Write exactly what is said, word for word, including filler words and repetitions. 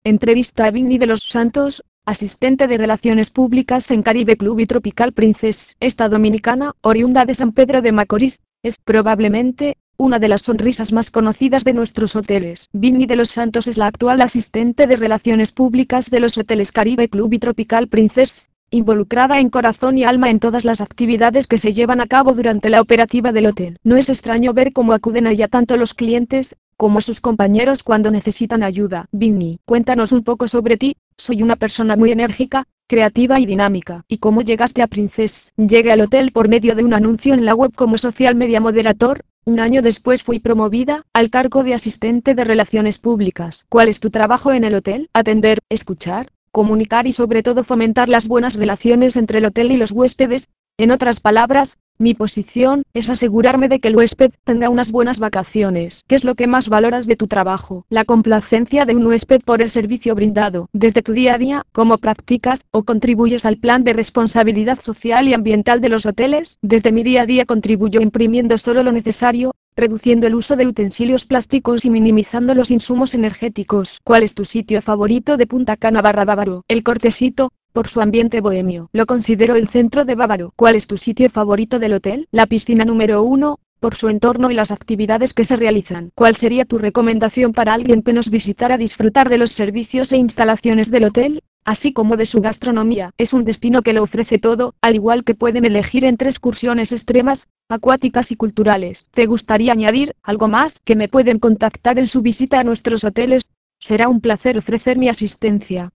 Entrevista a Vinny de los Santos, asistente de Relaciones Públicas en Caribe Club y Tropical Princess. Esta dominicana, oriunda de San Pedro de Macorís, es, probablemente, una de las sonrisas más conocidas de nuestros hoteles. Vinny de los Santos es la actual asistente de Relaciones Públicas de los hoteles Caribe Club y Tropical Princess, involucrada en corazón y alma en todas las actividades que se llevan a cabo durante la operativa del hotel. No es extraño ver cómo acuden a ella tanto los clientes, como sus compañeros cuando necesitan ayuda. Vinny, cuéntanos un poco sobre ti. Soy una persona muy enérgica, creativa y dinámica. ¿Y cómo llegaste a Princess? Llegué al hotel por medio de un anuncio en la web como Social Media Moderator. Un año después fui promovida al cargo de asistente de Relaciones Públicas. ¿Cuál es tu trabajo en el hotel? Atender, escuchar, comunicar y sobre todo fomentar las buenas relaciones entre el hotel y los huéspedes. En otras palabras, mi posición es asegurarme de que el huésped tenga unas buenas vacaciones. ¿Qué es lo que más valoras de tu trabajo? La complacencia de un huésped por el servicio brindado. Desde tu día a día, ¿cómo practicas o contribuyes al plan de responsabilidad social y ambiental de los hoteles? Desde mi día a día contribuyo imprimiendo solo lo necesario, reduciendo el uso de utensilios plásticos y minimizando los insumos energéticos. ¿Cuál es tu sitio favorito de Punta Cana barra Bávaro? El Cortecito, por su ambiente bohemio. Lo considero el centro de Bávaro. ¿Cuál es tu sitio favorito del hotel? La piscina número uno, por su entorno y las actividades que se realizan. ¿Cuál sería tu recomendación para alguien que nos visitara disfrutar de los servicios e instalaciones del hotel, así como de su gastronomía? Es un destino que lo ofrece todo, al igual que pueden elegir entre excursiones extremas, acuáticas y culturales. ¿Te gustaría añadir algo más? Que me pueden contactar en su visita a nuestros hoteles. Será un placer ofrecer mi asistencia.